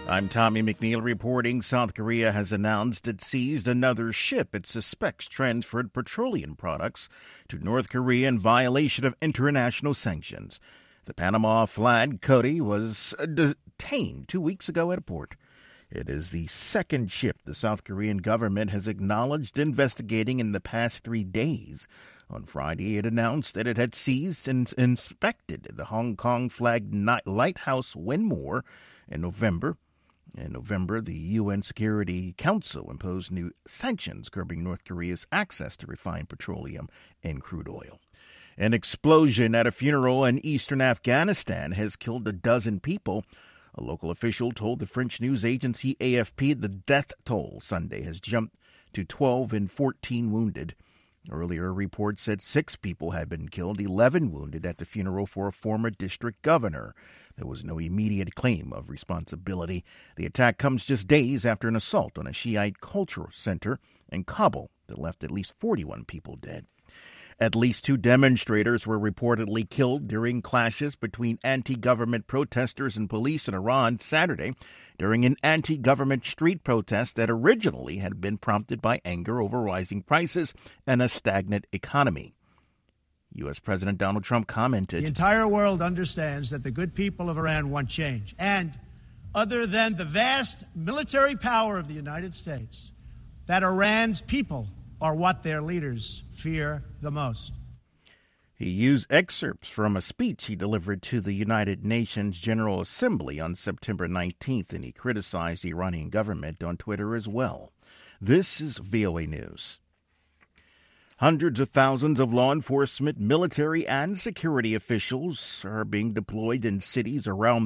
I'm Tommy McNeil reporting. South Korea has announced it seized another ship it suspects transferred petroleum products to North Korea in violation of international sanctions. The Panama flag Cody was detained 2 weeks ago at a port. It is the second ship the South Korean government has acknowledged investigating in the past 3 days. On Friday, it announced that it had seized and inspected the Hong Kong flagged lighthouse Winmore in November. In November, the UN Security Council imposed new sanctions curbing North Korea's access to refined petroleum and crude oil. An explosion at a funeral in eastern Afghanistan has killed a dozen people. A local official told the French news agency AFP the death toll Sunday has jumped to 12 and 14 wounded. Earlier, reports said 6 people had been killed, 11 wounded at the funeral for a former district governor. There was no immediate claim of responsibility. The attack comes just days after an assault on a Shiite cultural center in Kabul that left at least 41 people dead. At least 2 demonstrators were reportedly killed during clashes between anti-government protesters and police in Iran Saturday during an anti-government street protest that originally had been prompted by anger over rising prices and a stagnant economy. U.S. President Donald Trump commented, "The entire world understands that the good people of Iran want change. And other than the vast military power of the United States, that Iran's people are what their leaders fear the most." He used excerpts from a speech he delivered to the United Nations General Assembly on September 19th, and he criticized the Iranian government on Twitter as well. This is VOA News. Hundreds of thousands of law enforcement, military, and security officials are being deployed in cities around